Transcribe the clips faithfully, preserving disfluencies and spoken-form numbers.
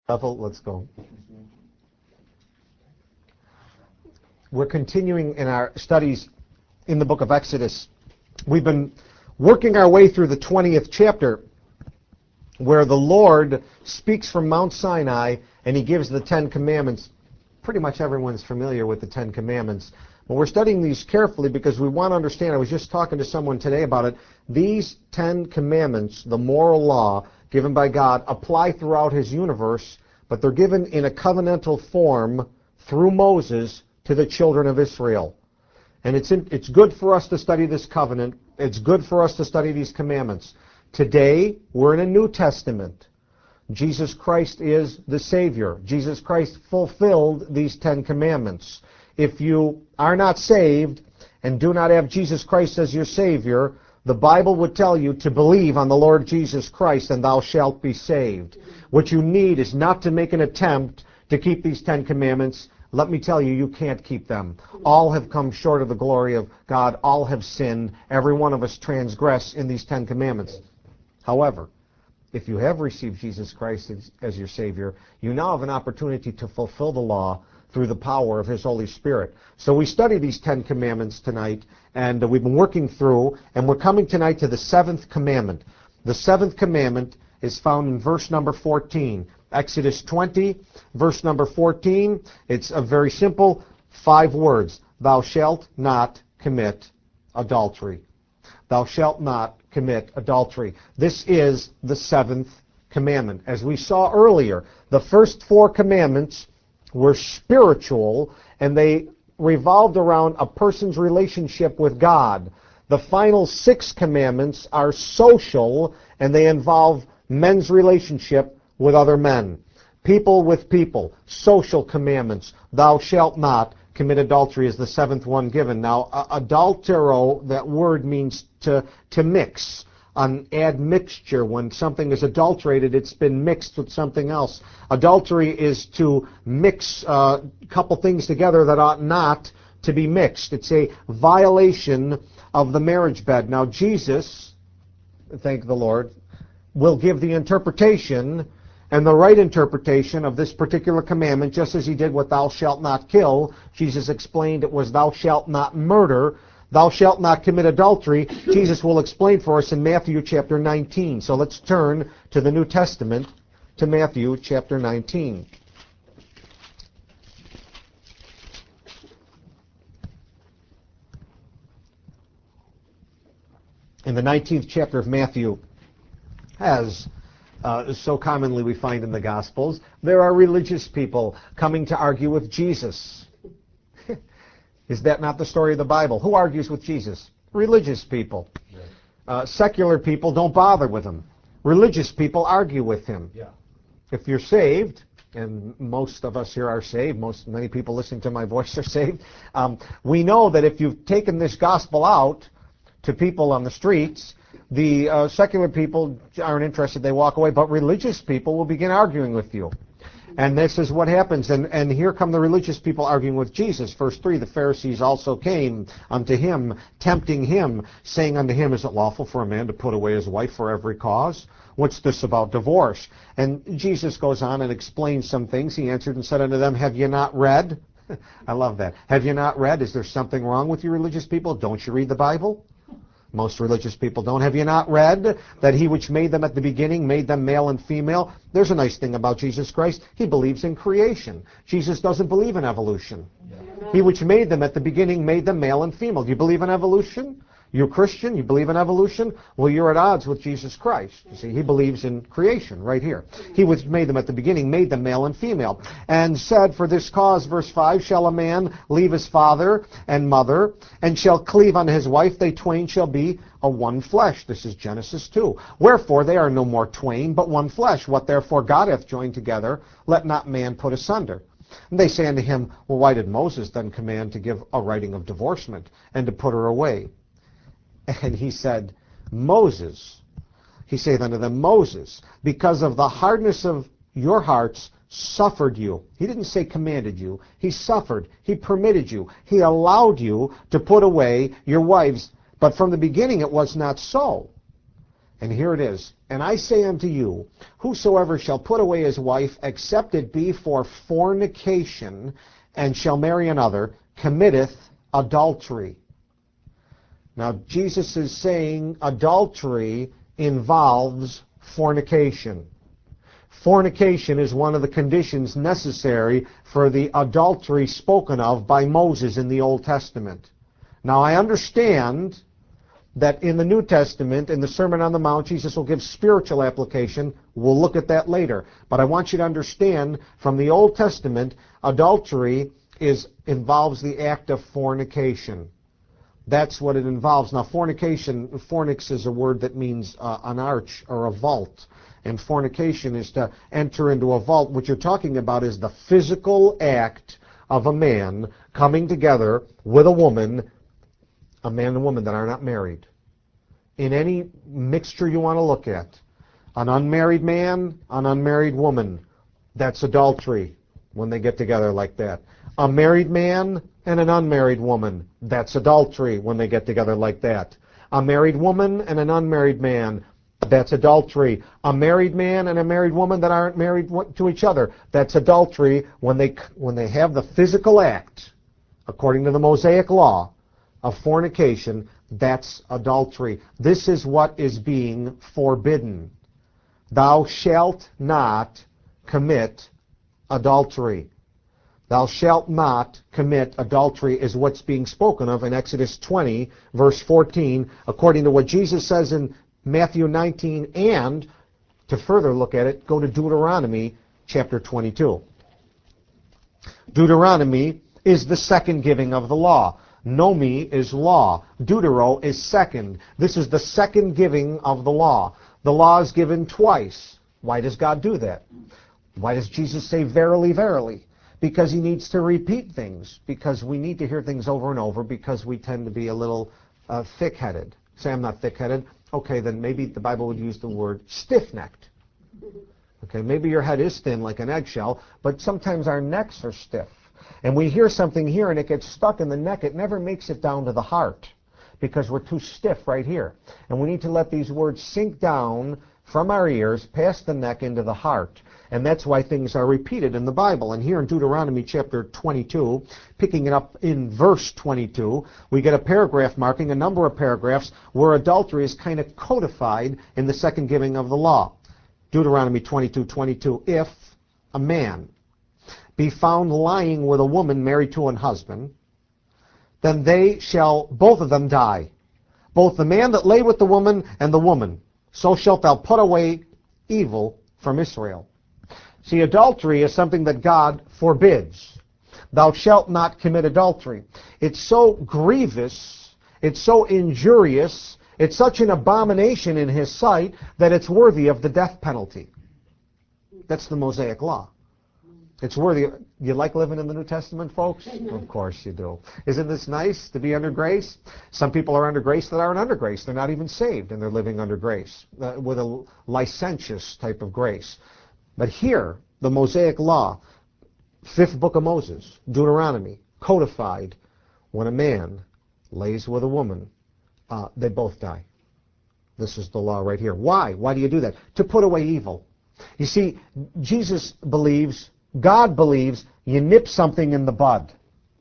Bethel, let's go. We're continuing in our studies in the book of Exodus. We've been working our way through the twentieth chapter, where the Lord speaks from Mount Sinai and he gives the Ten Commandments. Pretty much everyone's familiar with the Ten Commandments. But we're studying these carefully because we want to understand. I was just talking to someone today about it. These Ten Commandments, the moral law given by God, apply throughout his universe, but they're given in a covenantal form through Moses to the children of Israel. And it's in, it's good for us to study this covenant. It's good for us to study these commandments. Today, we're in a New Testament. Jesus Christ is the Savior. Jesus Christ fulfilled these Ten Commandments. If you are not saved and do not have Jesus Christ as your Savior, the Bible would tell you to believe on the Lord Jesus Christ and thou shalt be saved. What you need is not to make an attempt to keep these Ten Commandments. Let me tell you, you can't keep them. All have come short of the glory of God. All have sinned. Every one of us transgress in these Ten Commandments. However, if you have received Jesus Christ as, as your Savior, you now have an opportunity to fulfill the law through the power of his Holy Spirit. So we study these Ten Commandments tonight, and uh, we've been working through, and we're coming tonight to the seventh commandment. The seventh commandment is found in verse number fourteen. Exodus twenty, verse number fourteen. It's a very simple five words. Thou shalt not commit adultery. Thou shalt not commit adultery. This is the seventh commandment. As we saw earlier, the first four commandments were spiritual, and they revolved around a person's relationship with God. The final six commandments are social, and they involve men's relationship with other men. People with people. Social commandments. Thou shalt not commit adultery is the seventh one given. Now, uh, adultero, that word means to, to mix. An admixture. When something is adulterated, it's been mixed with something else. Adultery is to mix uh, a couple things together that ought not to be mixed. It's a violation of the marriage bed. Now, Jesus, thank the Lord, will give the interpretation and the right interpretation of this particular commandment, just as he did with thou shalt not kill. Jesus explained it was thou shalt not murder. Thou shalt not commit adultery. Jesus will explain for us in Matthew chapter nineteen. So let's turn to the New Testament, to Matthew chapter nineteen. In the nineteenth chapter of Matthew, as uh, so commonly we find in the Gospels, there are religious people coming to argue with Jesus. Is that not the story of the Bible? Who argues with Jesus? Religious people. Yeah. Uh, secular people don't bother with him. Religious people argue with him. Yeah. If you're saved, and most of us here are saved, most many people listening to my voice are saved, um, we know that if you've taken this gospel out to people on the streets, the uh, secular people aren't interested, they walk away, but religious people will begin arguing with you. And this is what happens. And, and here come the religious people arguing with Jesus. Verse three, the Pharisees also came unto him, tempting him, saying unto him, is it lawful for a man to put away his wife for every cause? What's this about divorce? And Jesus goes on and explains some things. He answered and said unto them, have you not read? I love that. Have you not read? Is there something wrong with you religious people? Don't you read the Bible? Most religious people don't. Have you not read that he which made them at the beginning made them male and female? There's a nice thing about Jesus Christ. He believes in creation. Jesus doesn't believe in evolution. Yeah. He which made them at the beginning made them male and female. Do you believe in evolution? You're a Christian? You believe in evolution? Well, you're at odds with Jesus Christ. You see, he believes in creation right here. He which made them at the beginning made them male and female. And said, for this cause, verse five, shall a man leave his father and mother, and shall cleave unto his wife, they twain shall be a one flesh. This is Genesis two. Wherefore they are no more twain, but one flesh. What therefore God hath joined together, let not man put asunder. And they say unto him, well, why did Moses then command to give a writing of divorcement, and to put her away? And he said, Moses, he saith unto them, Moses, because of the hardness of your hearts, suffered you. He didn't say commanded you. He suffered. He permitted you. He allowed you to put away your wives. But from the beginning it was not so. And here it is. And I say unto you, whosoever shall put away his wife, except it be for fornication, and shall marry another, committeth adultery. Now, Jesus is saying adultery involves fornication. Fornication is one of the conditions necessary for the adultery spoken of by Moses in the Old Testament. Now, I understand that in the New Testament, in the Sermon on the Mount, Jesus will give spiritual application. We'll look at that later. But I want you to understand, from the Old Testament, adultery is involves the act of fornication. That's what it involves. Now, fornication, fornix is a word that means uh, an arch or a vault. And fornication is to enter into a vault. What you're talking about is the physical act of a man coming together with a woman, a man and woman that are not married. In any mixture you want to look at, an unmarried man, an unmarried woman, that's adultery when they get together like that. A married man and an unmarried woman, that's adultery when they get together like that. A married woman and an unmarried man, that's adultery. A married man and a married woman that aren't married to each other, that's adultery when they when they have the physical act, according to the Mosaic law, of fornication. That's adultery. This is what is being forbidden. Thou shalt not commit adultery. Thou shalt not commit adultery is what's being spoken of in Exodus twenty, verse fourteen, according to what Jesus says in Matthew nineteen, and to further look at it, go to Deuteronomy chapter twenty-two. Deuteronomy is the second giving of the law. Nomi is law. Deutero is second. This is the second giving of the law. The law is given twice. Why does God do that? Why does Jesus say verily, verily? Because he needs to repeat things. Because we need to hear things over and over because we tend to be a little uh, thick-headed. Say I'm not thick-headed. Okay, then maybe the Bible would use the word stiff-necked. Okay, maybe your head is thin like an eggshell, but sometimes our necks are stiff. And we hear something here and it gets stuck in the neck. It never makes it down to the heart because we're too stiff right here. And we need to let these words sink down from our ears, past the neck, into the heart. And that's why things are repeated in the Bible. And here in Deuteronomy chapter twenty-two, picking it up in verse twenty-two, we get a paragraph marking, a number of paragraphs, where adultery is kind of codified in the second giving of the law. Deuteronomy twenty-two twenty-two, if a man be found lying with a woman married to an husband, then they shall both of them die, both the man that lay with the woman and the woman. So shalt thou put away evil from Israel. See, adultery is something that God forbids. Thou shalt not commit adultery. It's so grievous, it's so injurious, it's such an abomination in his sight that it's worthy of the death penalty. That's the Mosaic law. It's worthy. You like living in the New Testament, folks? Of course you do. Isn't this nice to be under grace? Some people are under grace that aren't under grace. They're not even saved, and they're living under grace uh, with a licentious type of grace. But here, the Mosaic law, fifth book of Moses, Deuteronomy, codified, when a man lays with a woman, uh, they both die. This is the law right here. Why? Why do you do that? To put away evil. You see, Jesus believes, God believes, you nip something in the bud.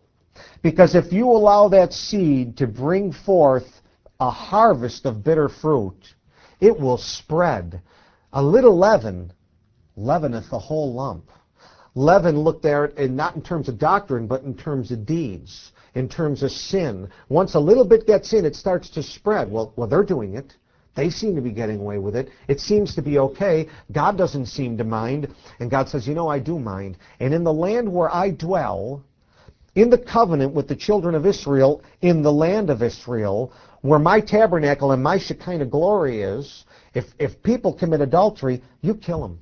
Because if you allow that seed to bring forth a harvest of bitter fruit, it will spread. A little leaven leaveneth the whole lump. Leaven looked at it not in terms of doctrine, but in terms of deeds, in terms of sin. Once a little bit gets in, it starts to spread. Well, well, they're doing it. They seem to be getting away with it. It seems to be okay. God doesn't seem to mind. And God says, you know, I do mind. And in the land where I dwell, in the covenant with the children of Israel, in the land of Israel, where my tabernacle and my Shekinah glory is, if, if people commit adultery, you kill them.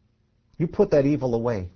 You put that evil away.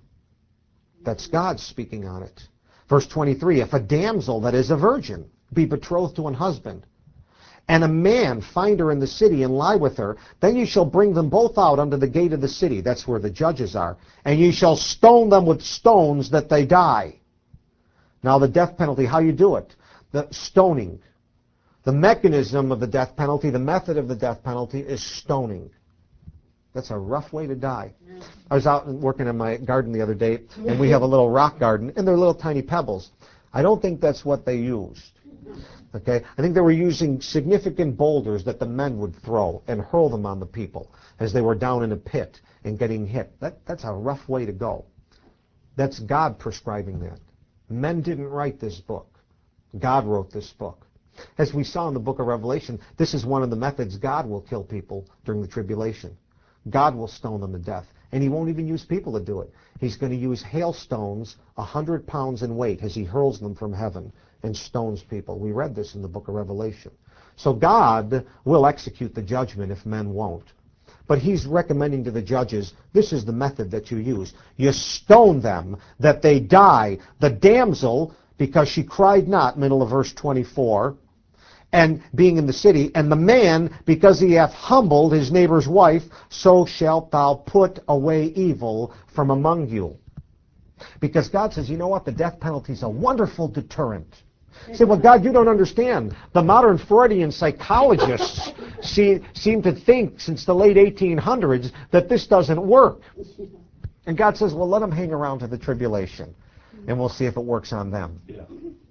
That's God speaking on it. Verse twenty-three, if a damsel that is a virgin be betrothed to an husband, and a man find her in the city and lie with her, then you shall bring them both out unto the gate of the city. That's where the judges are. And you shall stone them with stones that they die. Now the death penalty, how you do it? The stoning. The mechanism of the death penalty, the method of the death penalty is stoning. That's a rough way to die. I was out working in my garden the other day, and we have a little rock garden, and they're little tiny pebbles. I don't think that's what they used. Okay? I think they were using significant boulders that the men would throw and hurl them on the people as they were down in a pit and getting hit. That, that's a rough way to go. That's God prescribing that. Men didn't write this book. God wrote this book. As we saw in the book of Revelation, this is one of the methods God will kill people during the tribulation. God will stone them to death. And he won't even use people to do it. He's going to use hailstones a hundred pounds in weight as he hurls them from heaven and stones people. We read this in the book of Revelation. So God will execute the judgment if men won't. But he's recommending to the judges, this is the method that you use. You stone them that they die. The damsel, because she cried not, middle of verse twenty-four, and being in the city, and the man, because he hath humbled his neighbor's wife, so shalt thou put away evil from among you. Because God says, you know what, the death penalty is a wonderful deterrent. You say, well, God, you don't understand. The modern Freudian psychologists see, seem to think since the late eighteen hundreds that this doesn't work. And God says, well, let them hang around to the tribulation, and we'll see if it works on them. Yeah.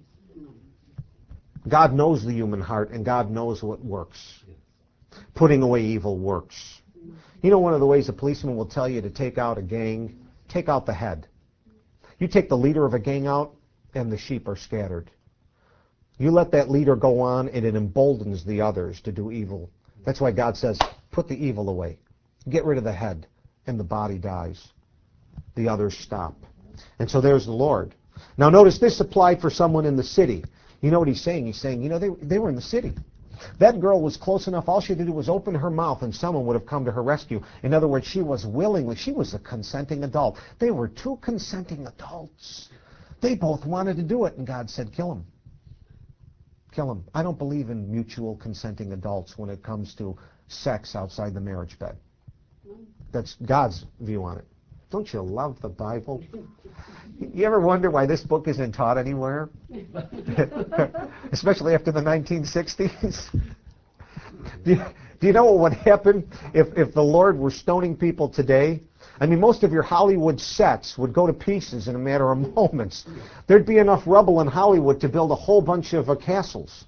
God knows the human heart, and God knows what works. Putting away evil works. You know one of the ways a policeman will tell you to take out a gang? Take out the head. You take the leader of a gang out, and the sheep are scattered. You let that leader go on, and it emboldens the others to do evil. That's why God says, put the evil away. Get rid of the head, and the body dies. The others stop. And so there's the Lord. Now notice this applied for someone in the city. You know what he's saying? He's saying, you know, they, they were in the city. That girl was close enough. All she had to do was open her mouth and someone would have come to her rescue. In other words, she was willingly, she was a consenting adult. They were two consenting adults. They both wanted to do it, and God said, kill them. Kill them. I don't believe in mutual consenting adults when it comes to sex outside the marriage bed. That's God's view on it. Don't you love the Bible? You ever wonder why this book isn't taught anywhere? Especially after the nineteen sixties? Do you, do you know what would happen if, if the Lord were stoning people today? I mean, most of your Hollywood sets would go to pieces in a matter of moments. There'd be enough rubble in Hollywood to build a whole bunch of uh, castles.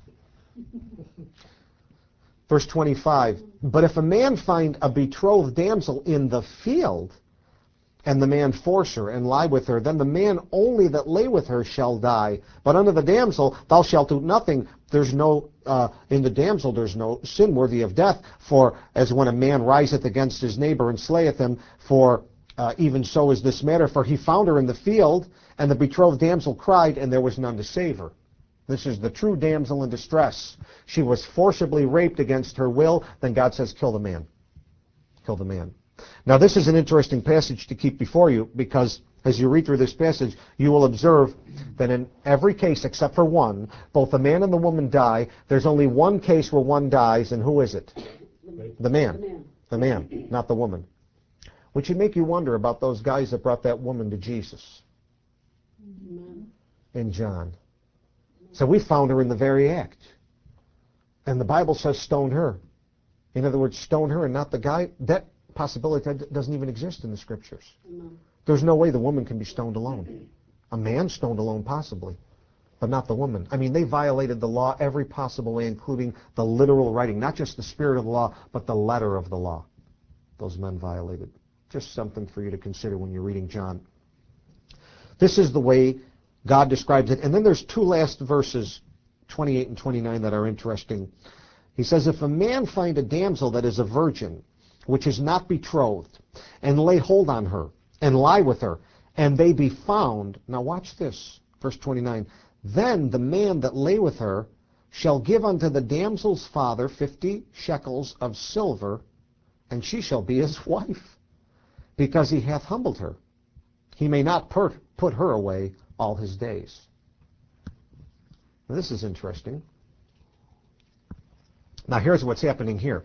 Verse twenty-five, but if a man find a betrothed damsel in the field, and the man force her, and lie with her, then the man only that lay with her shall die. But unto the damsel thou shalt do nothing. There's no, uh, in the damsel there's no sin worthy of death. For as when a man riseth against his neighbor and slayeth him, for uh, even so is this matter. For he found her in the field, and the betrothed damsel cried, and there was none to save her. This is the true damsel in distress. She was forcibly raped against her will. Then God says, kill the man. Kill the man. Now this is an interesting passage to keep before you, because as you read through this passage, you will observe that in every case except for one, both the man and the woman die. There's only one case where one dies, and who is it? The man. The man, not the woman. Which should make you wonder about those guys that brought that woman to Jesus. In John. So we found her in the very act. And the Bible says stone her. In other words, stone her and not the guy. That possibility doesn't even exist in the Scriptures. No. There's no way the woman can be stoned alone. A man stoned alone, possibly, but not the woman. I mean, they violated the law every possible way, including the literal writing, not just the spirit of the law, but the letter of the law. Those men violated. Just something for you to consider when you're reading John. This is the way God describes it. And then there's two last verses, twenty-eight and twenty-nine, that are interesting. He says, if a man find a damsel that is a virgin, which is not betrothed, and lay hold on her, and lie with her, and they be found. Now watch this, verse twenty-nine. Then the man that lay with her shall give unto the damsel's father fifty shekels of silver, and she shall be his wife, because he hath humbled her. He may not put, put her away all his days. Now, this is interesting. Now here's what's happening here.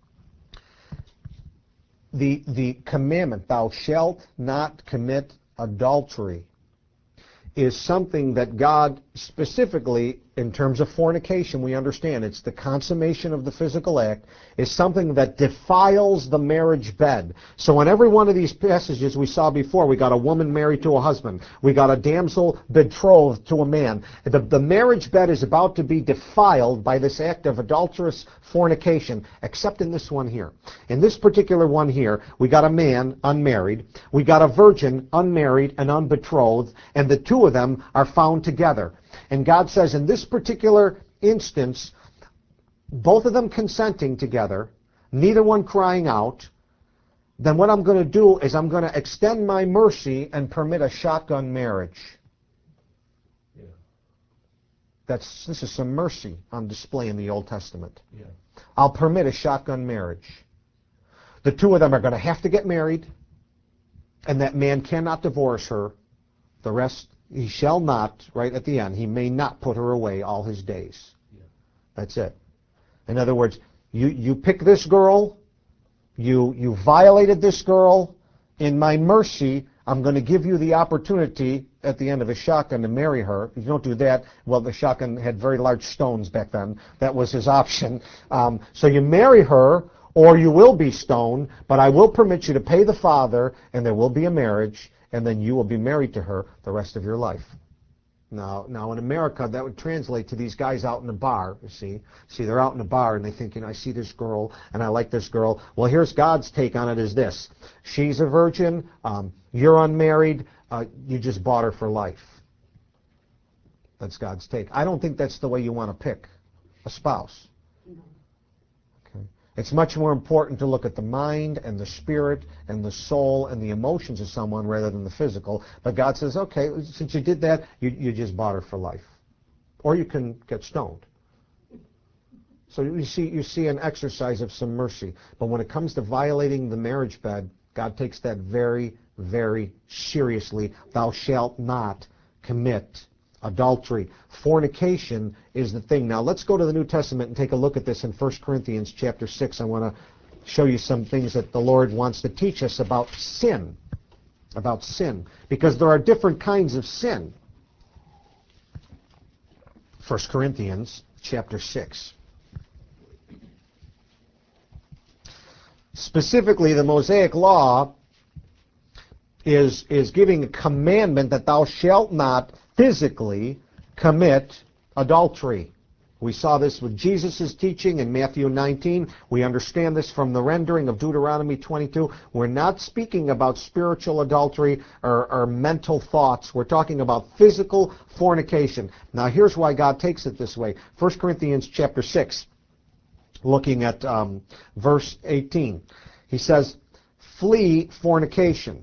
The, the commandment, thou shalt not commit adultery, is something that God specifically in terms of fornication, we understand it's the consummation of the physical act, is something that defiles the marriage bed. So in every one of these passages we saw before, we got a woman married to a husband. We got a damsel betrothed to a man. The, the marriage bed is about to be defiled by this act of adulterous fornication, except in this one here. In this particular one here, we got a man unmarried. We got a virgin unmarried and unbetrothed, and the two of them are found together. And God says in this particular instance, both of them consenting together, neither one crying out, then what I'm going to do is I'm going to extend my mercy and permit a shotgun marriage. Yeah. That's, this is some mercy on display in the Old Testament. Yeah. I'll permit a shotgun marriage. The two of them are going to have to get married, and that man cannot divorce her. The rest, he shall not, right at the end, he may not put her away all his days. Yeah. That's it. In other words, you, you pick this girl, you, you violated this girl, in my mercy, I'm going to give you the opportunity at the end of a shotgun to marry her. If you don't do that, well, the shotgun had very large stones back then. That was his option. Um, so you marry her, or you will be stoned, but I will permit you to pay the father, and there will be a marriage, and then you will be married to her the rest of your life. Now, now in America, that would translate to these guys out in the bar, you see. See, they're out in the bar, and they think, you know, I see this girl, and I like this girl. Well, here's God's take on it is this. She's a virgin, um, you're unmarried, uh, you just bought her for life. That's God's take. I don't think that's the way you want to pick a spouse. It's much more important to look at the mind and the spirit and the soul and the emotions of someone rather than the physical. But God says, okay, since you did that, you, you just bought her for life. Or you can get stoned. So you see, you see an exercise of some mercy. But when it comes to violating the marriage bed, God takes that very, very seriously. Thou shalt not commit adultery. Fornication is the thing. Now let's go to the New Testament and take a look at this in First Corinthians chapter six. I want to show you some things that the Lord wants to teach us about sin. About sin. Because there are different kinds of sin. First Corinthians chapter six. Specifically, the Mosaic Law is, is giving a commandment that thou shalt not physically commit adultery. We saw this with Jesus' teaching in Matthew nineteen. We understand this from the rendering of Deuteronomy twenty-two. We're not speaking about spiritual adultery or, or mental thoughts. We're talking about physical fornication. Now here's why God takes it this way. First Corinthians chapter six, looking at um, verse eighteen. He says, flee fornication.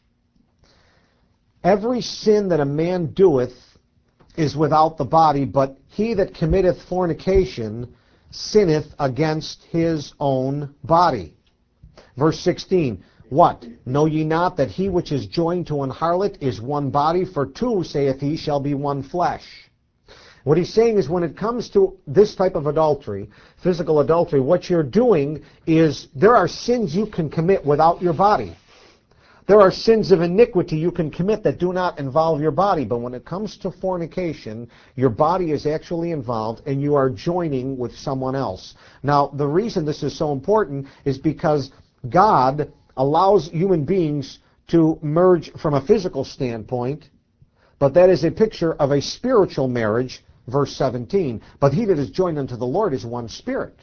Every sin that a man doeth is without the body, but he that committeth fornication sinneth against his own body. Verse sixteen, what? Know ye not that he which is joined to an harlot is one body? For two, saith he, shall be one flesh. What he's saying is when it comes to this type of adultery, physical adultery, what you're doing is there are sins you can commit without your body. There are sins of iniquity you can commit that do not involve your body. But when it comes to fornication, your body is actually involved and you are joining with someone else. Now, the reason this is so important is because God allows human beings to merge from a physical standpoint, but that is a picture of a spiritual marriage, verse seventeen. But he that is joined unto the Lord is one spirit.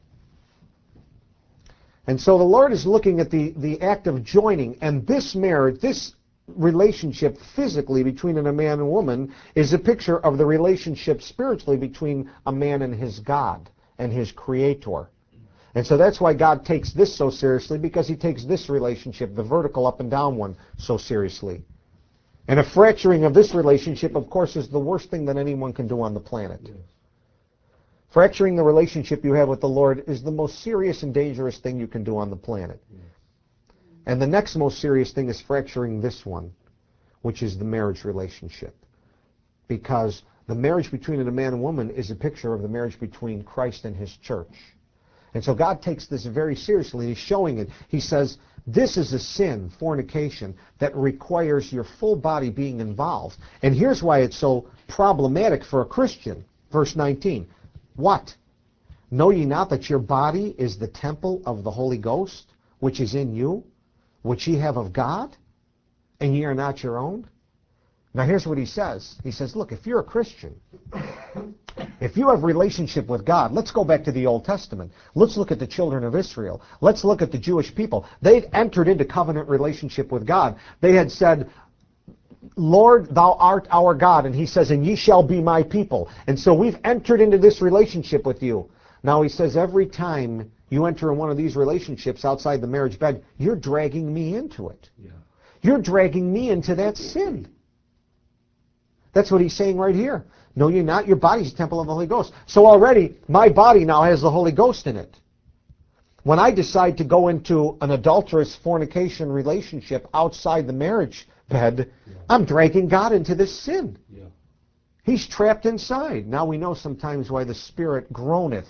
And so the Lord is looking at the, the act of joining, and this marriage, this relationship physically between a man and woman is a picture of the relationship spiritually between a man and his God and his Creator. And so that's why God takes this so seriously, because he takes this relationship, the vertical up and down one, so seriously. And a fracturing of this relationship, of course, is the worst thing that anyone can do on the planet. Yes. Fracturing the relationship you have with the Lord is the most serious and dangerous thing you can do on the planet. Yes. And the next most serious thing is fracturing this one, which is the marriage relationship. Because the marriage between a man and woman is a picture of the marriage between Christ and his church. And so God takes this very seriously. He's showing it. He says, this is a sin, fornication, that requires your full body being involved. And here's why it's so problematic for a Christian. Verse nineteen. What? Know ye not that your body is the temple of the Holy Ghost, which is in you, which ye have of God, and ye are not your own? Now here's what he says. He says, look, if you're a Christian, if you have relationship with God, let's go back to the Old Testament. Let's look at the children of Israel. Let's look at the Jewish people. They'd entered into covenant relationship with God. They had said, Lord, thou art our God. And he says, and ye shall be my people. And so we've entered into this relationship with you. Now he says, every time you enter in one of these relationships outside the marriage bed, you're dragging me into it. Yeah. You're dragging me into that sin. That's what he's saying right here. Know ye not, your body's a temple of the Holy Ghost. So already, my body now has the Holy Ghost in it. When I decide to go into an adulterous fornication relationship outside the marriage bed, Yeah. I'm dragging God into this sin. Yeah. He's trapped inside. Now we know sometimes why the Spirit groaneth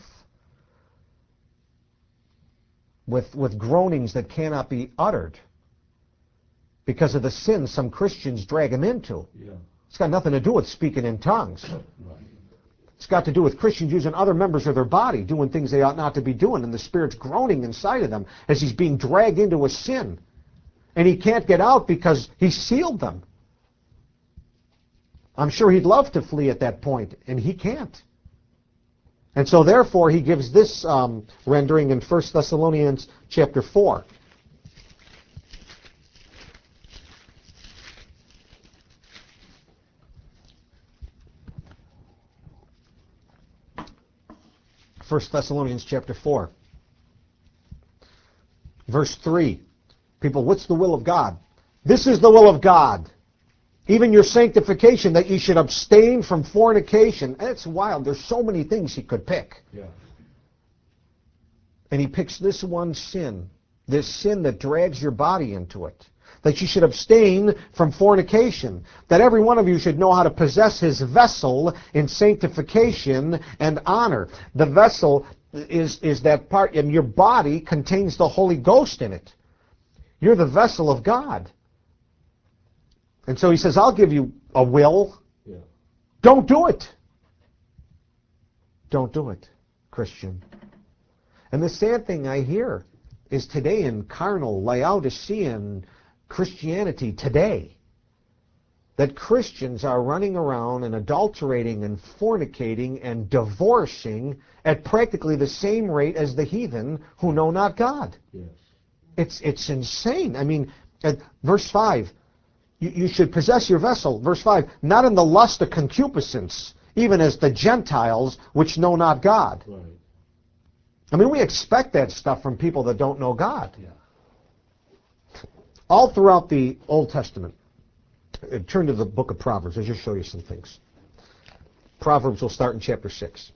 with, with groanings that cannot be uttered because of the sin some Christians drag him into. Yeah. It's got nothing to do with speaking in tongues. Right. It's got to do with Christians using other members of their body, doing things they ought not to be doing, and the Spirit's groaning inside of them as he's being dragged into a sin. And he can't get out because he sealed them. I'm sure he'd love to flee at that point, and he can't. And so therefore he gives this um, rendering in First Thessalonians chapter four. First Thessalonians chapter four. Verse three. People, what's the will of God? This is the will of God. Even your sanctification, that you should abstain from fornication. And it's wild. There's so many things he could pick. Yeah. And he picks this one sin. This sin that drags your body into it. That you should abstain from fornication. That every one of you should know how to possess his vessel in sanctification and honor. The vessel is, is that part, and your body contains the Holy Ghost in it. You're the vessel of God. And so he says, I'll give you a will. Yeah. Don't do it. Don't do it, Christian. And the sad thing I hear is today in carnal, Laodicean Christianity today, that Christians are running around and adulterating and fornicating and divorcing at practically the same rate as the heathen who know not God. Yes. It's it's insane. I mean, at verse five, you, you should possess your vessel. Verse five, not in the lust of concupiscence, even as the Gentiles which know not God. Right. I mean, we expect that stuff from people that don't know God. Yeah. All throughout the Old Testament, uh, turn to the book of Proverbs. I'll just show you some things. Proverbs will start in chapter six.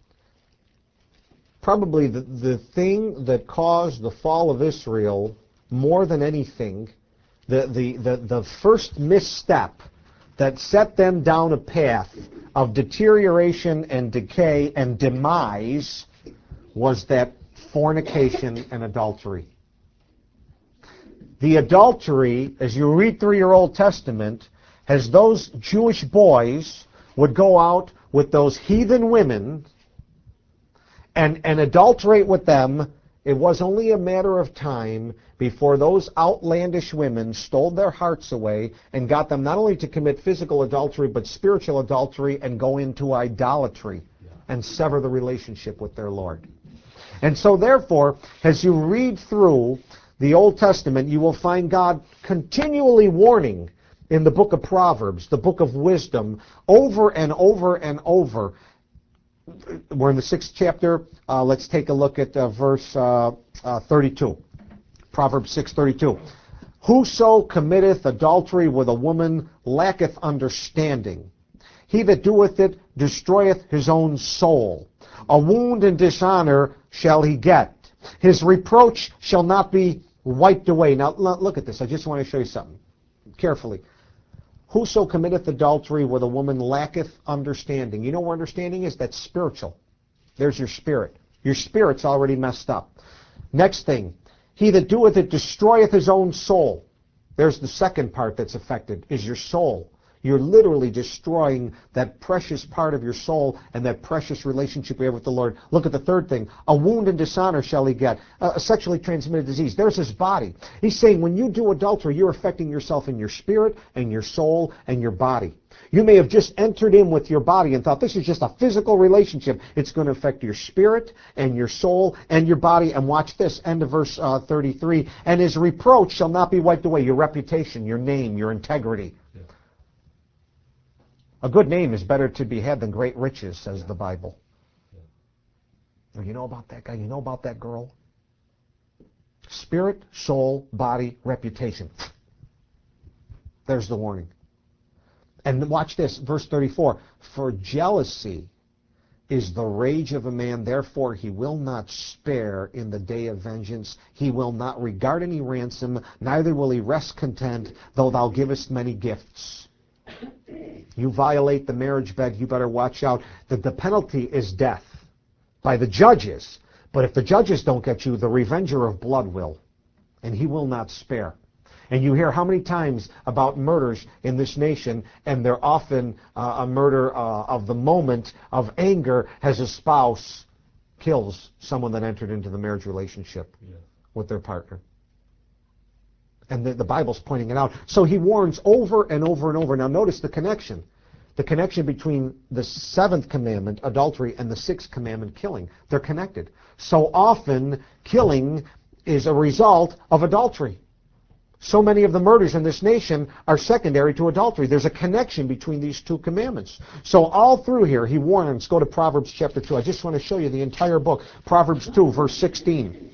Probably the, the thing that caused the fall of Israel more than anything, the, the, the, the first misstep that set them down a path of deterioration and decay and demise was that fornication and adultery. The adultery, as you read through your Old Testament, as those Jewish boys would go out with those heathen women and, and adulterate with them, it was only a matter of time before those outlandish women stole their hearts away and got them not only to commit physical adultery but spiritual adultery and go into idolatry and sever the relationship with their Lord. And so therefore, as you read through the Old Testament, you will find God continually warning in the book of Proverbs, the book of wisdom, over and over and over. We're in the sixth chapter. Uh, let's take a look at uh, verse uh, uh, thirty-two. Proverbs six thirty-two. Whoso committeth adultery with a woman lacketh understanding. He that doeth it destroyeth his own soul. A wound and dishonor shall he get. His reproach shall not be wiped away. Now look at this. I just want to show you something carefully. Whoso committeth adultery with a woman lacketh understanding. You know where understanding is? That's spiritual. There's your spirit. Your spirit's already messed up. Next thing. He that doeth it destroyeth his own soul. There's the second part that's affected, is your soul. You're literally destroying that precious part of your soul and that precious relationship you have with the Lord. Look at the third thing. A wound and dishonor shall he get. A sexually transmitted disease. There's his body. He's saying when you do adultery, you're affecting yourself in your spirit and your soul and your body. You may have just entered in with your body and thought this is just a physical relationship. It's going to affect your spirit and your soul and your body. And watch this, end of verse uh, thirty-three. And his reproach shall not be wiped away. Your reputation, your name, your integrity. Yeah. A good name is better to be had than great riches, says the Bible. Yeah. You know about that guy? You know about that girl? Spirit, soul, body, reputation. There's the warning. And watch this, verse thirty-four. For jealousy is the rage of a man, therefore he will not spare in the day of vengeance. He will not regard any ransom, neither will he rest content, though thou givest many gifts. You violate the marriage bed, you better watch out. That the penalty is death by the judges. But if the judges don't get you, the revenger of blood will. And he will not spare. And you hear how many times about murders in this nation, and they're often uh, a murder uh, of the moment of anger as a spouse kills someone that entered into the marriage relationship Yeah. with their partner. And the, the Bible's pointing it out. So he warns over and over and over. Now notice the connection. The connection between the seventh commandment, adultery, and the sixth commandment, killing. They're connected. So often, killing is a result of adultery. So many of the murders in this nation are secondary to adultery. There's a connection between these two commandments. So all through here, he warns. Go to Proverbs chapter two. I just want to show you the entire book. Proverbs two, verse sixteen.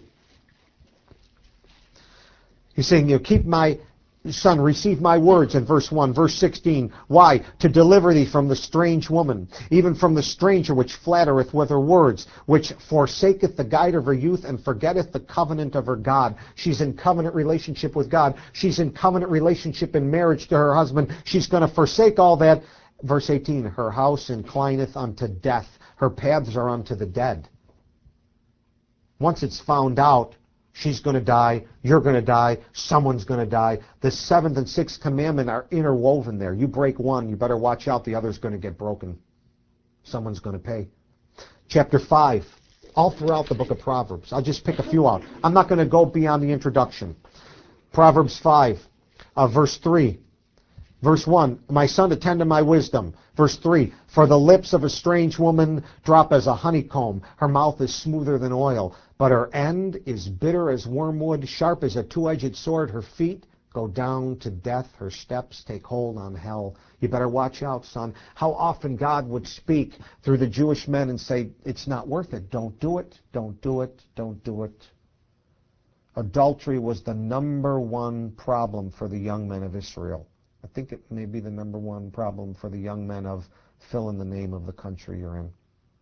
He's saying, you know, keep my son, receive my words in verse one. Verse sixteen. Why? To deliver thee from the strange woman, even from the stranger which flattereth with her words, which forsaketh the guide of her youth and forgetteth the covenant of her God. She's in covenant relationship with God. She's in covenant relationship in marriage to her husband. She's going to forsake all that. Verse eighteen. Her house inclineth unto death. Her paths are unto the dead. Once it's found out, she's going to die, you're going to die, someone's going to die. The seventh and sixth commandment are interwoven there. You break one, you better watch out, the other's going to get broken. Someone's going to pay. Chapter five, all throughout the book of Proverbs. I'll just pick a few out. I'm not going to go beyond the introduction. Proverbs five, uh, verse three. Verse one, my son, attend to my wisdom. Verse three, for the lips of a strange woman drop as a honeycomb. Her mouth is smoother than oil, but her end is bitter as wormwood, sharp as a two-edged sword. Her feet go down to death. Her steps take hold on hell. You better watch out, son. How often God would speak through the Jewish men and say, it's not worth it. Don't do it. Don't do it. Don't do it. Adultery was the number one problem for the young men of Israel. I think it may be the number one problem for the young men of fill in the name of the country you're in.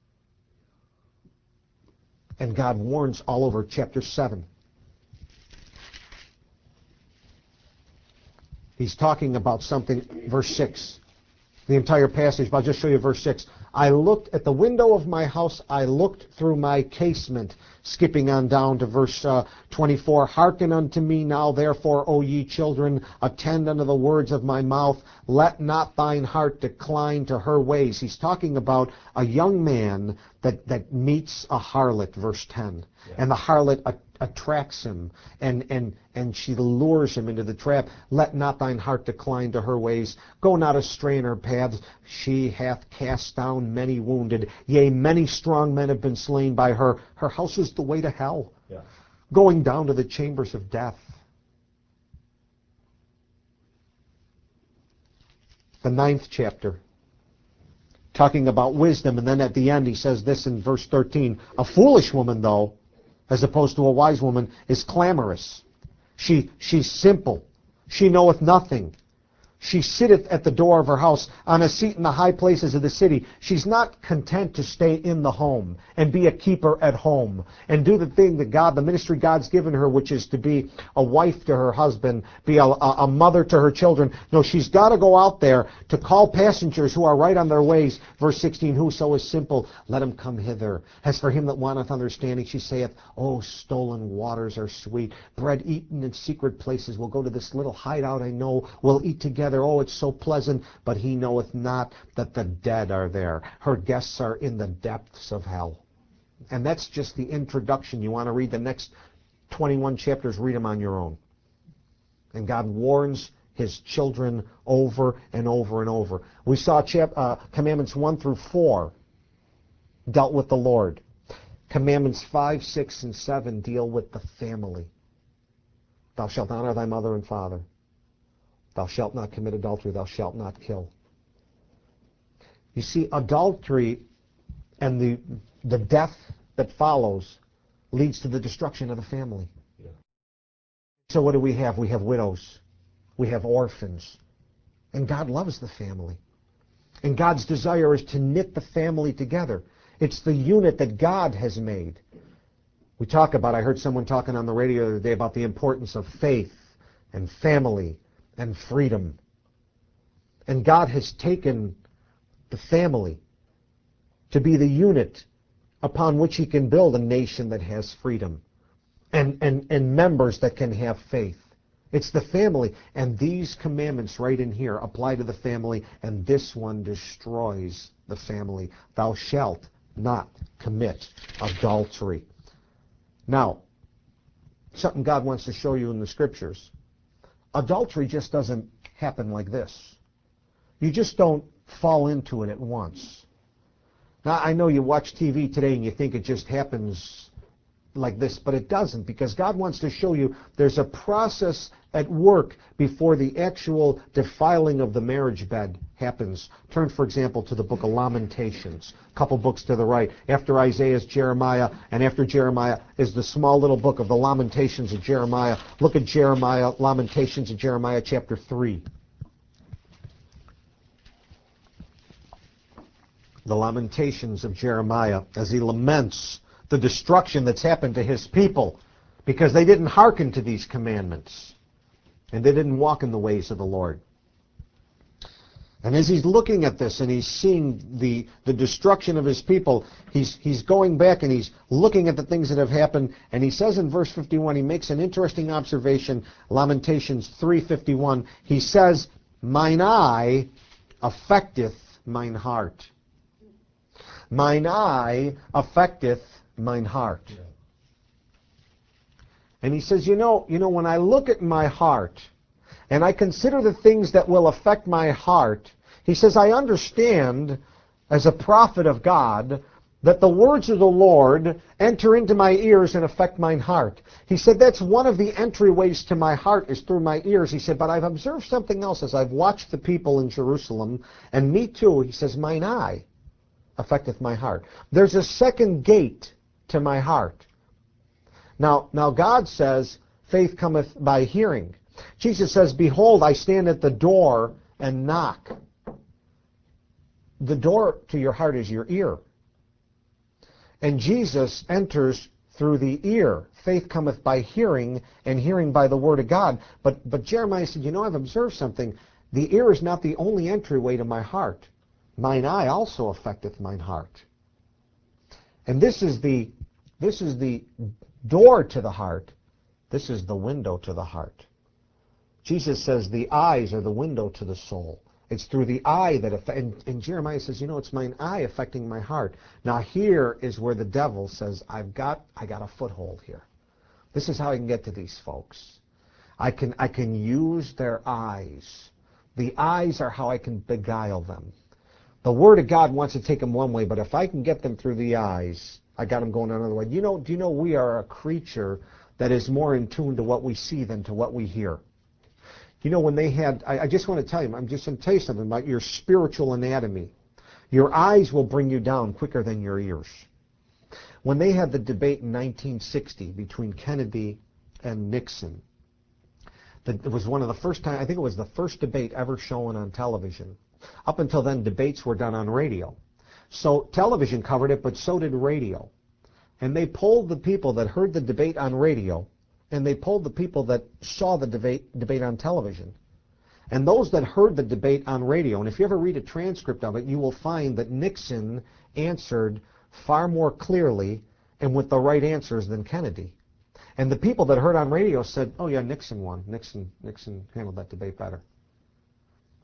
And God warns all over chapter seven. He's talking about something, verse six. The entire passage, but I'll just show you verse six. I looked at the window of my house, I looked through my casement. Skipping on down to verse uh, twenty-four. Hearken unto me now, therefore, O ye children, attend unto the words of my mouth. Let not thine heart decline to her ways. He's talking about a young man that, that meets a harlot, verse ten. Yeah. And the harlot a- attracts him, and, and, and she lures him into the trap. Let not thine heart decline to her ways. Go not astray in her paths. She hath cast down many wounded. Yea, many strong men have been slain by her. Her house is the way to hell, yeah. Going down to the chambers of death. The ninth chapter, talking about wisdom, and then at the end he says this in verse thirteen. A foolish woman, though, as opposed to a wise woman, is clamorous. She, she's simple. She knoweth nothing. She sitteth at the door of her house, on a seat in the high places of the city. She's not content to stay in the home and be a keeper at home and do the thing that God, the ministry God's given her, which is to be a wife to her husband, be a, a mother to her children. No, she's got to go out there to call passengers who are right on their ways. Verse sixteen, whoso is simple, let him come hither. As for him that wanteth understanding, she saith, oh, stolen waters are sweet. Bread eaten in secret places. We'll go to this little hideout I know. We'll eat together. together. Oh, it's so pleasant, but he knoweth not that the dead are there. Her guests are in the depths of hell. And that's just the introduction. You want to read the next twenty-one chapters, read them on your own. And God warns his children over and over and over. We saw chap- uh, commandments one through four dealt with the Lord. Commandments five, six, and seven deal with the family. Thou shalt honor thy mother and father. Thou shalt not commit adultery. Thou shalt not kill. You see, adultery and the the death that follows leads to the destruction of the family. Yeah. So what do we have? We have widows. We have orphans. And God loves the family. And God's desire is to knit the family together. It's the unit that God has made. We talk about, I heard someone talking on the radio the other day about the importance of faith and family and freedom. And God has taken the family to be the unit upon which he can build a nation that has freedom and, and, and members that can have faith. It's the family. And these commandments right in here apply to the family, and this one destroys the family. Thou shalt not commit adultery. Now, something God wants to show you in the scriptures. Adultery just doesn't happen like this. You just don't fall into it at once. Now, I know you watch T V today and you think it just happens like this, but it doesn't, because God wants to show you there's a process at work before the actual defiling of the marriage bed happens. Turn, for example, to the book of Lamentations, a couple books to the right. After Isaiah is Jeremiah, and after Jeremiah is the small little book of the Lamentations of Jeremiah. Look at Jeremiah, Lamentations of Jeremiah chapter three. The Lamentations of Jeremiah, as he laments the destruction that's happened to his people because they didn't hearken to these commandments and they didn't walk in the ways of the Lord. And as he's looking at this and he's seeing the, the destruction of his people, he's, he's going back and he's looking at the things that have happened, and he says in verse fifty-one, he makes an interesting observation, Lamentations three fifty-one, he says, "Mine eye affecteth mine heart. Mine eye affecteth mine heart." Yeah. And he says, you know, you know, when I look at my heart and I consider the things that will affect my heart, he says, I understand as a prophet of God that the words of the Lord enter into my ears and affect mine heart. He said, that's one of the entryways to my heart is through my ears. He said, but I've observed something else as I've watched the people in Jerusalem, and me too. He says, mine eye affecteth my heart. There's a second gate to my heart. Now, now God says, faith cometh by hearing. Jesus says, behold, I stand at the door and knock. The door to your heart is your ear. And Jesus enters through the ear. Faith cometh by hearing, and hearing by the word of God. But, but Jeremiah said, you know, I've observed something. The ear is not the only entryway to my heart. Mine eye also affecteth mine heart. And this is the this is the door to the heart. This is the window to the heart. Jesus says the eyes are the window to the soul. It's through the eye that affects. And, and Jeremiah says, you know, it's mine eye affecting my heart. Now here is where the devil says, I've got I got a foothold here. This is how I can get to these folks. I can I can use their eyes. The eyes are how I can beguile them. The Word of God wants to take them one way, but if I can get them through the eyes, I got them going another way. You know, do you know we are a creature that is more in tune to what we see than to what we hear? You know, when they had, I, I just want to tell you, I'm just going to tell you something about your spiritual anatomy. Your eyes will bring you down quicker than your ears. When they had the debate in nineteen sixty between Kennedy and Nixon, that it was one of the first time, I think it was the first debate ever shown on television. Up until then, debates were done on radio. So television covered it, but so did radio. And they polled the people that heard the debate on radio, and they polled the people that saw the debate, debate on television. And those that heard the debate on radio, and if you ever read a transcript of it, you will find that Nixon answered far more clearly and with the right answers than Kennedy. And the people that heard on radio said, oh yeah, Nixon won. Nixon, Nixon handled that debate better.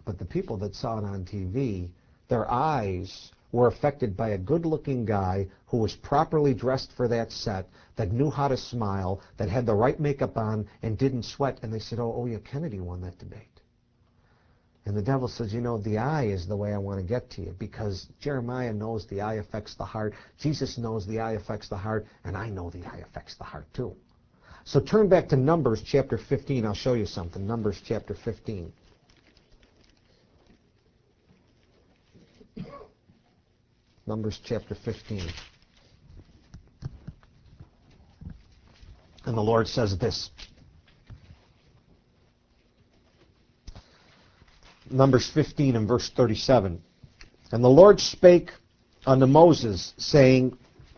But the people that saw it on T V, their eyes were affected by a good-looking guy who was properly dressed for that set, that knew how to smile, that had the right makeup on, and didn't sweat. And they said, oh, oh yeah, Kennedy won that debate. And the devil says, you know, the eye is the way I want to get to you, because Jeremiah knows the eye affects the heart. Jesus knows the eye affects the heart, and I know the eye affects the heart too. So turn back to Numbers chapter fifteen. I'll show you something. Numbers chapter fifteen. Numbers chapter fifteen. And the Lord says this. Numbers fifteen and verse thirty-seven. And the Lord spake unto Moses, saying,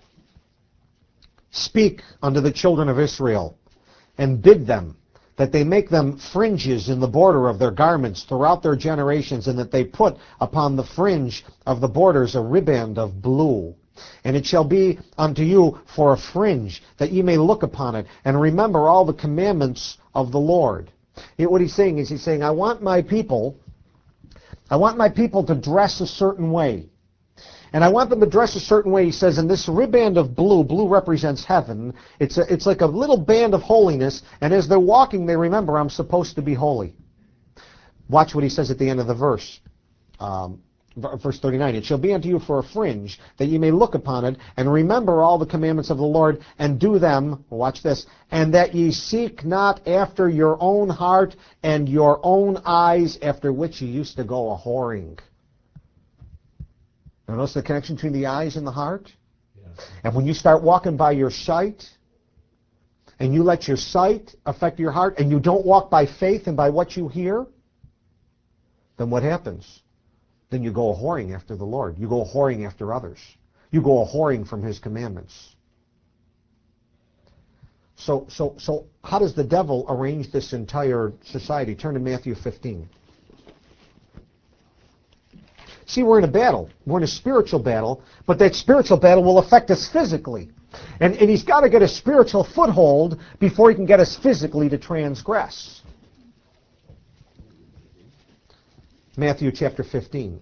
Speak unto the children of Israel, and bid them that they make them fringes in the border of their garments throughout their generations, and that they put upon the fringe of the borders a riband of blue. And it shall be unto you for a fringe, that ye may look upon it, and remember all the commandments of the Lord. It, what he's saying is, he's saying, I want my people, I want my people to dress a certain way. And I want them to dress a certain way, he says, and this riband of blue, blue represents heaven. It's a, it's like a little band of holiness, and as they're walking, they remember, I'm supposed to be holy. Watch what he says at the end of the verse. Um, verse thirty-nine, it shall be unto you for a fringe, that ye may look upon it, and remember all the commandments of the Lord, and do them, watch this, and that ye seek not after your own heart and your own eyes, after which ye used to go a-whoring. Now notice the connection between the eyes and the heart? Yeah. And when you start walking by your sight, and you let your sight affect your heart, and you don't walk by faith and by what you hear, then what happens? Then you go a-whoring after the Lord. You go a-whoring after others. You go a-whoring from his commandments. So, so, so how does the devil arrange this entire society? Turn to Matthew fifteen. See, we're in a battle. We're in a spiritual battle, but that spiritual battle will affect us physically. And, and he's got to get a spiritual foothold before he can get us physically to transgress. Matthew chapter fifteen.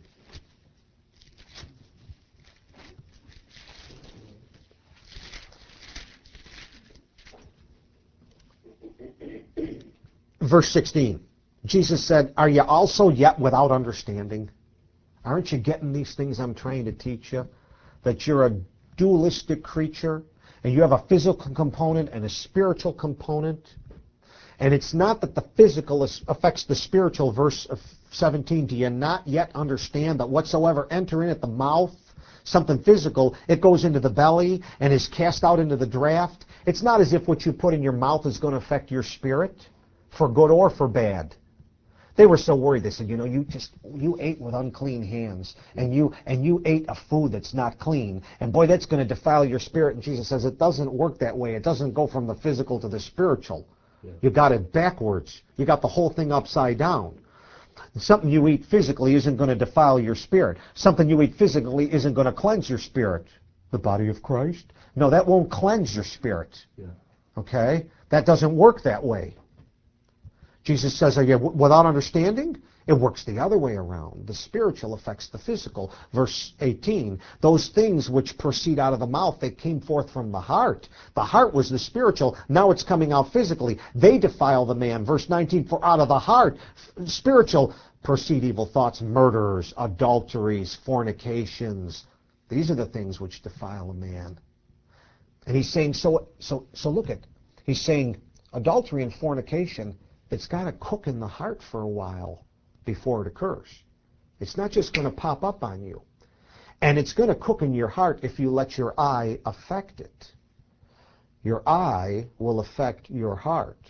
Verse sixteen. Jesus said, are you also yet without understanding? Aren't you getting these things I'm trying to teach you? That you're a dualistic creature, and you have a physical component and a spiritual component. And it's not that the physical is, affects the spiritual. Verse seventeen, do you not yet understand that whatsoever enter in at the mouth, something physical, it goes into the belly and is cast out into the draft? It's not as if what you put in your mouth is going to affect your spirit, for good or for bad. They were so worried. They said, you know, you just, you ate with unclean hands, and you and you ate a food that's not clean, and boy, that's going to defile your spirit. And Jesus says, it doesn't work that way. It doesn't go from the physical to the spiritual. Yeah. You got it backwards. You got the whole thing upside down. Something you eat physically isn't going to defile your spirit. Something you eat physically isn't going to cleanse your spirit. The body of Christ? No, that won't cleanse your spirit. Yeah. Okay? That doesn't work that way. Jesus says, are you without understanding? It works the other way around. The spiritual affects the physical. Verse eighteen, those things which proceed out of the mouth, they came forth from the heart. The heart was the spiritual. Now it's coming out physically. They defile the man. Verse nineteen, for out of the heart, spiritual, proceed evil thoughts, murders, adulteries, fornications. These are the things which defile a man. And he's saying, so, so, so look at, he's saying adultery and fornication, it's got to cook in the heart for a while before it occurs. It's not just going to pop up on you. And it's going to cook in your heart if you let your eye affect it. Your eye will affect your heart.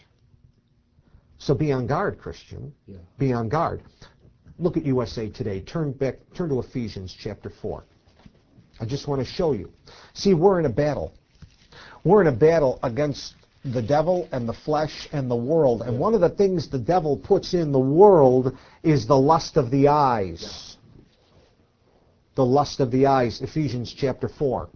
So be on guard, Christian. Yeah. Be on guard. Look at U S A Today. Turn back, turn to Ephesians chapter four. I just want to show you. See, we're in a battle. We're in a battle against the devil and the flesh and the world. And one of the things the devil puts in the world is the lust of the eyes. The lust of the eyes. Ephesians chapter four.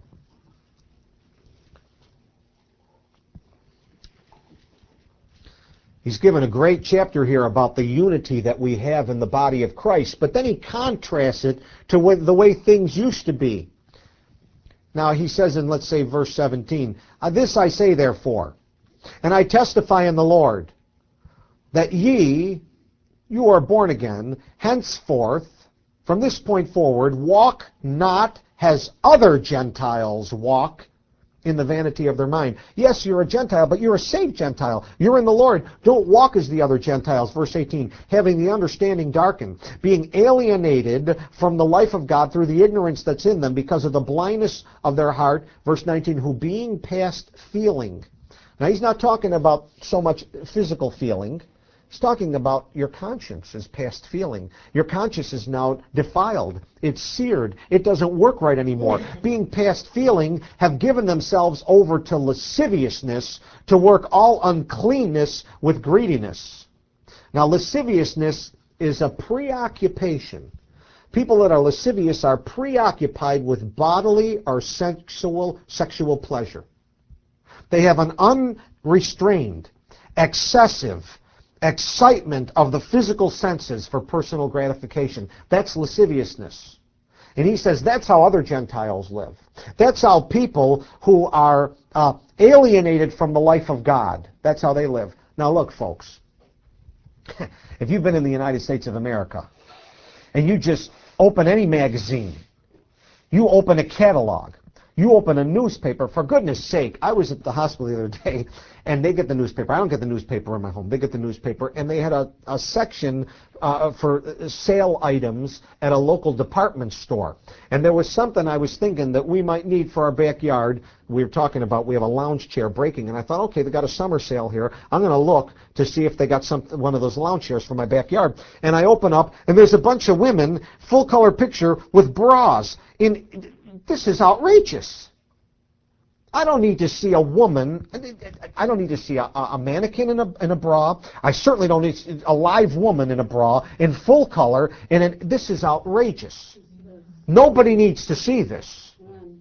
He's given a great chapter here about the unity that we have in the body of Christ, but then he contrasts it to what, the way things used to be. Now he says in, let's say, verse seventeen, "Uh, This I say therefore, and I testify in the Lord, that ye, you are born again, henceforth, from this point forward, walk not as other Gentiles walk, in the vanity of their mind." Yes, you're a Gentile, but you're a saved Gentile. You're in the Lord. Don't walk as the other Gentiles. Verse eighteen, "Having the understanding darkened, being alienated from the life of God through the ignorance that's in them because of the blindness of their heart." Verse nineteen, "Who being past feeling." Now he's not talking about so much physical feeling. He's talking about your conscience is past feeling. Your conscience is now defiled. It's seared. It doesn't work right anymore. Being past feeling, have given themselves over to lasciviousness, to work all uncleanness with greediness. Now lasciviousness is a preoccupation. People that are lascivious are preoccupied with bodily or sexual sexual pleasure. They have an unrestrained, excessive excitement of the physical senses for personal gratification. That's lasciviousness. And he says that's how other Gentiles live. That's how people who are uh, alienated from the life of God, that's how they live. Now look, folks, if you've been in the United States of America and you just open any magazine, you open a catalog, you open a newspaper, for goodness sake, I was at the hospital the other day, and they get the newspaper. I don't get the newspaper in my home. They get the newspaper, and they had a, a section uh, for sale items at a local department store. And there was something I was thinking that we might need for our backyard. We were talking about, we have a lounge chair breaking, and I thought, okay, they got a summer sale here. I'm going to look to see if they got some one of those lounge chairs for my backyard. And I open up, and there's a bunch of women, full color picture, with bras. In This is outrageous. I don't need to see a woman, I don't need to see a, a mannequin in a, in a bra. I certainly don't need a live woman in a bra in full color. And in, this is outrageous. Nobody needs to see this.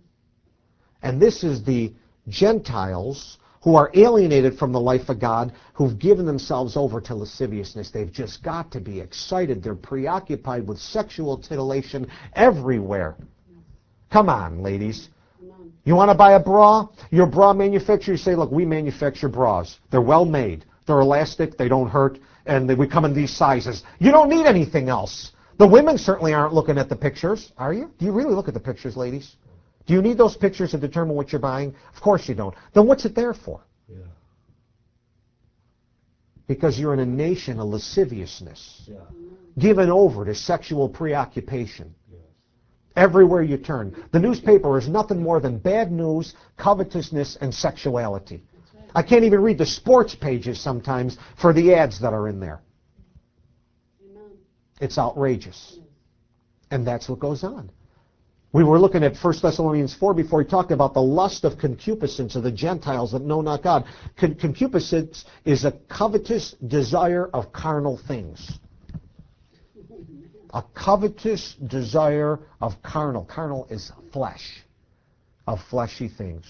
And this is the Gentiles who are alienated from the life of God, who've given themselves over to lasciviousness. They've just got to be excited. They're preoccupied with sexual titillation everywhere. Come on, ladies. You want to buy a bra? Your bra manufacturer, you say, look, we manufacture bras. They're well made. They're elastic. They don't hurt. And they, we come in these sizes. You don't need anything else. The women certainly aren't looking at the pictures, are you? Do you really look at the pictures, ladies? Do you need those pictures to determine what you're buying? Of course you don't. Then what's it there for? Yeah. Because you're in a nation of lasciviousness, Yeah. given over to sexual preoccupation. Everywhere you turn. The newspaper is nothing more than bad news, covetousness, and sexuality. I can't even read the sports pages sometimes for the ads that are in there. It's outrageous. And that's what goes on. We were looking at First Thessalonians four before he talked about the lust of concupiscence of the Gentiles that know not God. Con- concupiscence is a covetous desire of carnal things. A covetous desire of carnal. Carnal is flesh, of fleshy things.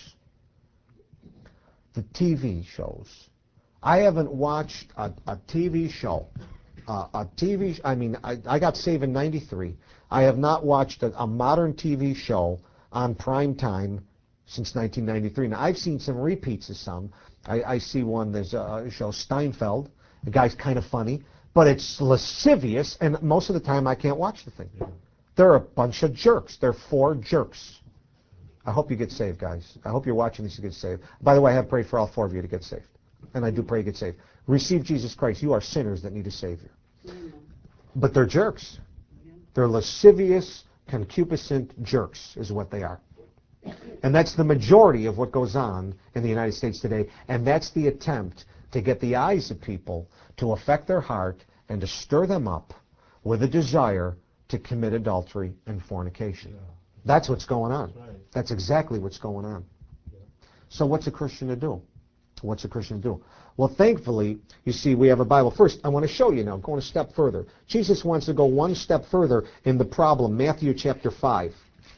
The T V shows. I haven't watched a, a T V show. Uh, a T V, I mean, I, I got saved in ninety-three. I have not watched a, a modern T V show on prime time since nineteen ninety-three. Now, I've seen some repeats of some. I, I see one, there's a show, Steinfeld. The guy's kind of funny. But it's lascivious, and most of the time I can't watch the thing. They're a bunch of jerks. They're four jerks. I hope you get saved, guys. I hope you're watching this to get saved. By the way, I have prayed for all four of you to get saved. And I do pray you get saved. Receive Jesus Christ. You are sinners that need a Savior. But they're jerks. They're lascivious, concupiscent jerks is what they are. And that's the majority of what goes on in the United States today. And that's the attempt to get the eyes of people to affect their heart and to stir them up with a desire to commit adultery and fornication. Yeah. That's what's going on. That's right. That's exactly what's going on. Yeah. So what's a Christian to do? What's a Christian to do? Well, thankfully, you see, we have a Bible. First, I want to show you now, going a step further. Jesus wants to go one step further in the problem, Matthew chapter five.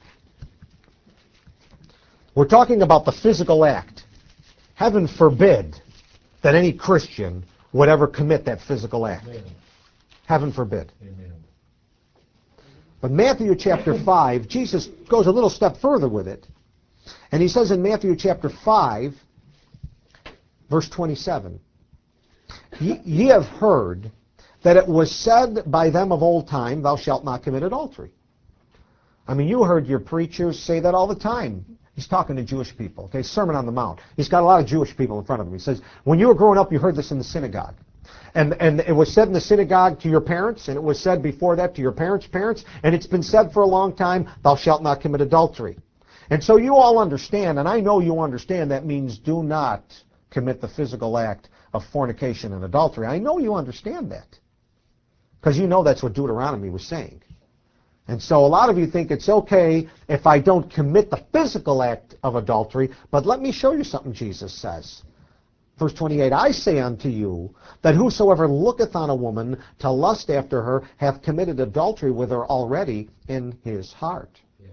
We're talking about the physical act. Heaven forbid that any Christian would ever commit that physical act. Amen. Heaven forbid. Amen. But Matthew chapter five, Jesus goes a little step further with it. And he says in Matthew chapter five, verse twenty-seven, Ye, ye have heard that it was said by them of old time, thou shalt not commit adultery. I mean, you heard your preachers say that all the time. He's talking to Jewish people, okay? Sermon on the Mount. He's got a lot of Jewish people in front of him. He says, when you were growing up, you heard this in the synagogue. And, and it was said in the synagogue to your parents, and it was said before that to your parents' parents, and it's been said for a long time, thou shalt not commit adultery. And so you all understand, and I know you understand, that means do not commit the physical act of fornication and adultery. I know you understand that, because you know that's what Deuteronomy was saying. And so a lot of you think it's okay if I don't commit the physical act of adultery, but let me show you something Jesus says. Verse twenty-eight, I say unto you that whosoever looketh on a woman to lust after her hath committed adultery with her already in his heart. Yeah.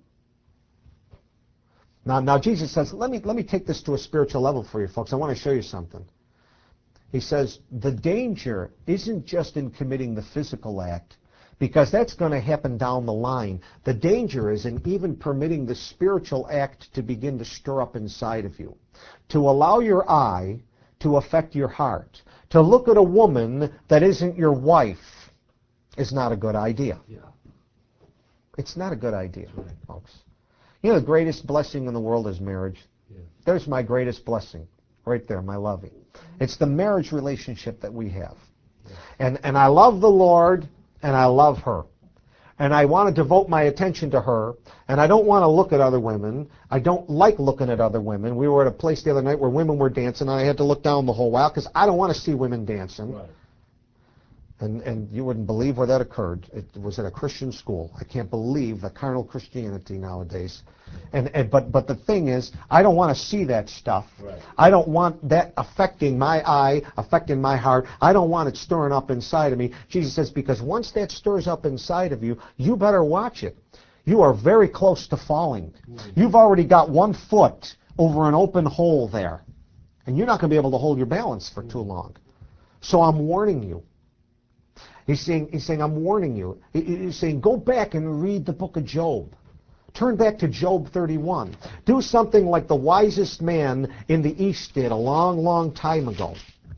Now, now Jesus says, let me, let me take this to a spiritual level for you folks. I want to show you something. He says, the danger isn't just in committing the physical act, because that's going to happen down the line. The danger is in even permitting the spiritual act to begin to stir up inside of you. To allow your eye to affect your heart. To look at a woman that isn't your wife is not a good idea. Yeah. It's not a good idea, That's right. folks. You know, the greatest blessing in the world is marriage. Yeah. There's my greatest blessing, right there, my lovey. It's the marriage relationship that we have. Yeah. And, and I love the Lord, and I love her. And I want to devote my attention to her, and I don't want to look at other women. I don't like looking at other women. We were at a place the other night where women were dancing, and I had to look down the whole while because I don't want to see women dancing. Right. And, and you wouldn't believe where that occurred. It was at a Christian school. I can't believe the carnal Christianity nowadays. And, and but but the thing is, I don't want to see that stuff. Right. I don't want that affecting my eye, affecting my heart. I don't want it stirring up inside of me. Jesus says, because once that stirs up inside of you, you better watch it. You are very close to falling. Mm-hmm. You've already got one foot over an open hole there. And you're not going to be able to hold your balance for too long. So I'm warning you. He's saying, he's saying, I'm warning you. He- He's saying, go back and read the book of Job. Turn back to Job thirty-one. Do something like the wisest man in the East did a long, long time ago.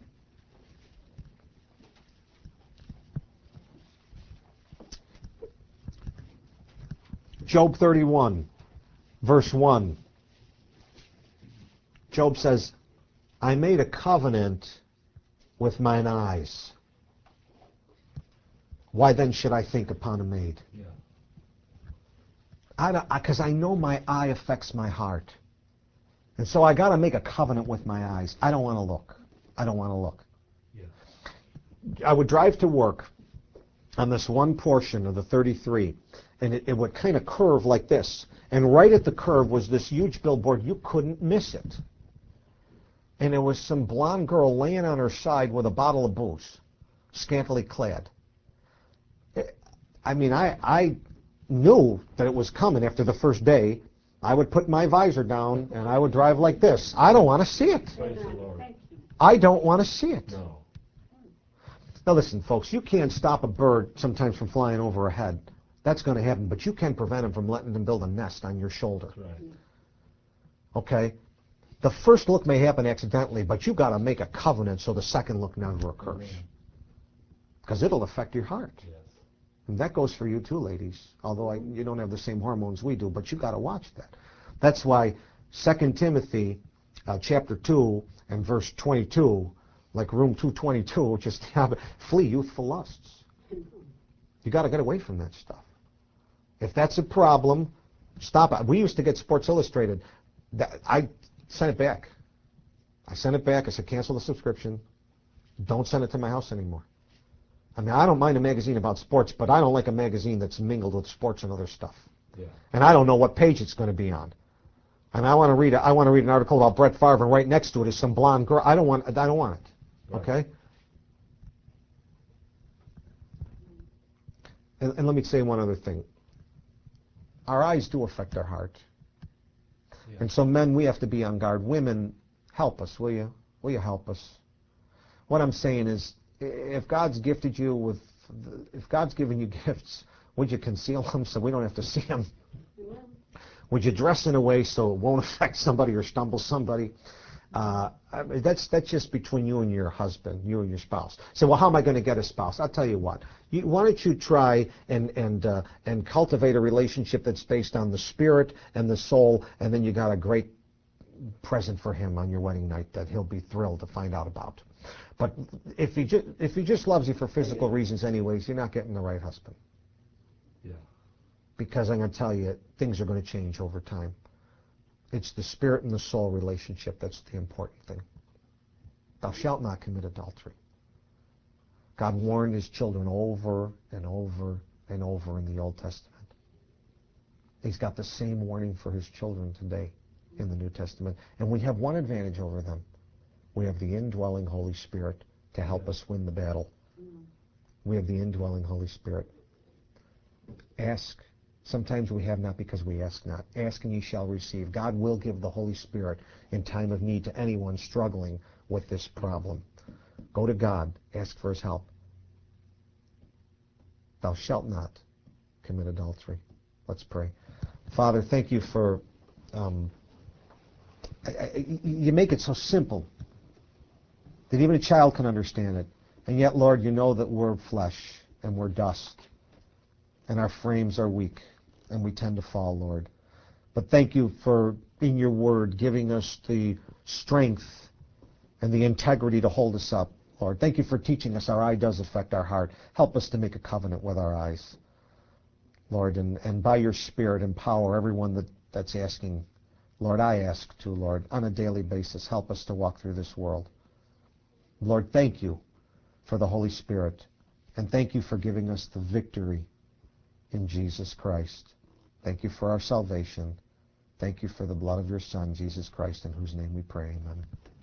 Job thirty-one, verse one. Job says, I made a covenant with mine eyes. Why then should I think upon a maid? Yeah. I because I, I know my eye affects my heart. And so I got to make a covenant with my eyes. I don't want to look. I don't want to look. Yeah. I would drive to work on this one portion of the thirty-three, and it, it would kind of curve like this. And right at the curve was this huge billboard. You couldn't miss it. And there was some blonde girl laying on her side with a bottle of booze, scantily clad. I mean, I, I knew that it was coming after the first day. I would put my visor down and I would drive like this. I don't want to see it. Praise the Lord. I don't want to see it. No. Now listen, folks, you can't stop a bird sometimes from flying over a head. That's going to happen, but you can prevent them from letting them build a nest on your shoulder. That's right. Okay? The first look may happen accidentally, but you've got to make a covenant so the second look never occurs. Amen. Because it'll affect your heart. Yes. And that goes for you too, ladies. Although I, you don't have the same hormones we do, but you got to watch that. That's why Second Timothy uh, chapter two and verse twenty-two, like room two twenty-two, just have flee youthful lusts. You got to get away from that stuff. If that's a problem, stop it. We used to get Sports Illustrated. That, I sent it back. I sent it back. I said, cancel the subscription. Don't send it to my house anymore. I mean, I don't mind a magazine about sports, but I don't like a magazine that's mingled with sports and other stuff. Yeah. And I don't know what page it's going to be on. I mean, I want to read a, I want to read an article about Brett Favre, and right next to it is some blonde girl. I don't want. I don't want it. Right. Okay. And, and let me say one other thing. Our eyes do affect our heart, Yeah. and so men, we have to be on guard. Women, help us, will you? Will you help us? what I'm saying is, if God's gifted you with, if God's given you gifts, would you conceal them so we don't have to see them? Would you dress in a way so it won't affect somebody or stumble somebody? Uh, I mean, that's that's just between you and your husband, you and your spouse. So, well, how am I going to get a spouse? I'll tell you what. You, why don't you try and and uh, and cultivate a relationship that's based on the spirit and the soul, and then you got a great present for him on your wedding night that he'll be thrilled to find out about. But if he just if he just loves you for physical reasons, anyways, you're not getting the right husband. Yeah. Because I'm going to tell you, things are going to change over time. It's the spirit and the soul relationship that's the important thing. Thou shalt not commit adultery. God warned his children over and over and over in the Old Testament. He's got the same warning for his children today in the New Testament. And we have one advantage over them. We have the indwelling Holy Spirit to help us win the battle. We have the indwelling Holy Spirit. Ask. Sometimes we have not because we ask not. Ask and ye shall receive. God will give the Holy Spirit in time of need to anyone struggling with this problem. Go to God. Ask for his help. Thou shalt not commit adultery. Let's pray. Father, thank you for... Um, I, I, you make it so simple that even a child can understand it. And yet, Lord, you know that we're flesh and we're dust. And our frames are weak. And we tend to fall, Lord. But thank you for, in your word, giving us the strength and the integrity to hold us up, Lord. Thank you for teaching us our eye does affect our heart. Help us to make a covenant with our eyes, Lord. And, and by your Spirit, empower everyone that, that's asking. Lord, I ask to, Lord, on a daily basis, help us to walk through this world. Lord, thank you for the Holy Spirit. And thank you for giving us the victory in Jesus Christ. Thank you for our salvation. Thank you for the blood of your Son, Jesus Christ, in whose name we pray. Amen.